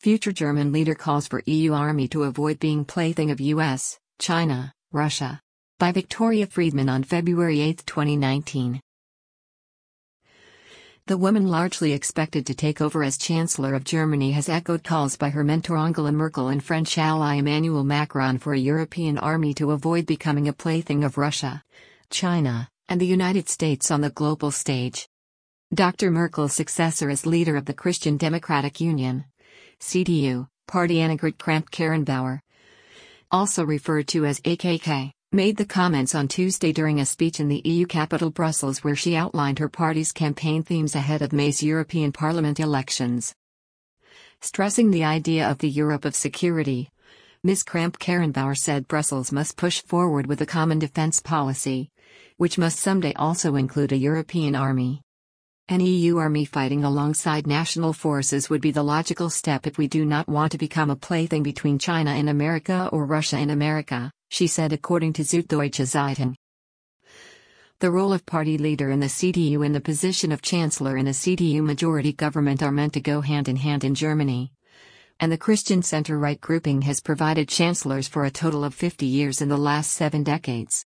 Future German leader calls for EU army to avoid being plaything of US, China, Russia. By Victoria Friedman on February 8, 2019. The woman largely expected to take over as Chancellor of Germany has echoed calls by her mentor Angela Merkel and French ally Emmanuel Macron for a European army to avoid becoming a plaything of Russia, China, and the United States on the global stage. Dr. Merkel's successor as leader of the Christian Democratic Union, CDU, party Annegret Kramp-Karrenbauer, also referred to as AKK, made the comments on Tuesday during a speech in the EU capital Brussels where she outlined her party's campaign themes ahead of May's European Parliament elections. Stressing the idea of the Europe of security, Ms. Kramp-Karrenbauer said Brussels must push forward with a common defence policy, which must someday also include a European army. An EU army fighting alongside national forces would be the logical step if we do not want to become a plaything between China and America or Russia and America, she said according to Süddeutsche Zeitung. The role of party leader in the CDU and the position of chancellor in a CDU majority government are meant to go hand in hand in Germany. And the Christian center-right grouping has provided chancellors for a total of 50 years in the last 7 decades.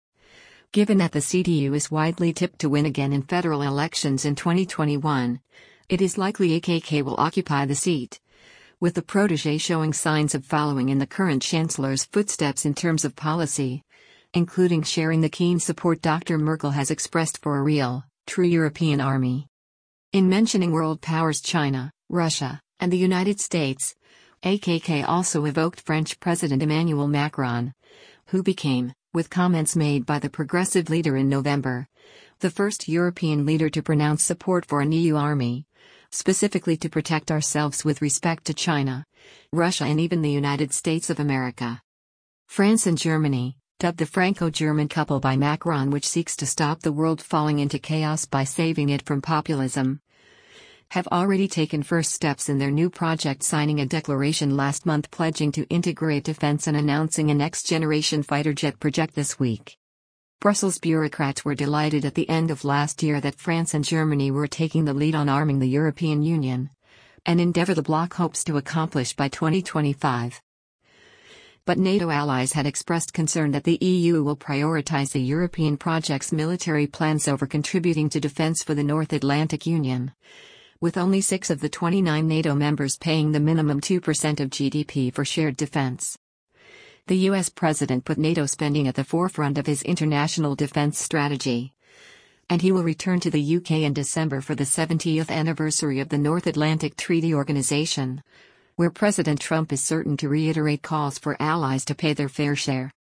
Given that the CDU is widely tipped to win again in federal elections in 2021, it is likely AKK will occupy the seat, with the protégé showing signs of following in the current chancellor's footsteps in terms of policy, including sharing the keen support Dr. Merkel has expressed for a real, true European army. In mentioning world powers China, Russia, and the United States, AKK also evoked French President Emmanuel Macron, who became, with comments made by the progressive leader in November, the first European leader to pronounce support for an EU army, specifically to protect ourselves with respect to China, Russia and even the United States of America. France and Germany, dubbed the Franco-German couple by Macron, which seeks to stop the world falling into chaos by saving it from populism, have already taken first steps in their new project, signing a declaration last month pledging to integrate defense and announcing a next-generation fighter jet project this week. Brussels bureaucrats were delighted at the end of last year that France and Germany were taking the lead on arming the European Union, an endeavor the bloc hopes to accomplish by 2025. But NATO allies had expressed concern that the EU will prioritize the European project's military plans over contributing to defense for the North Atlantic Union, with only 6 of the 29 NATO members paying the minimum 2% of GDP for shared defense. The US president put NATO spending at the forefront of his international defense strategy, and he will return to the UK in December for the 70th anniversary of the North Atlantic Treaty Organization, where President Trump is certain to reiterate calls for allies to pay their fair share.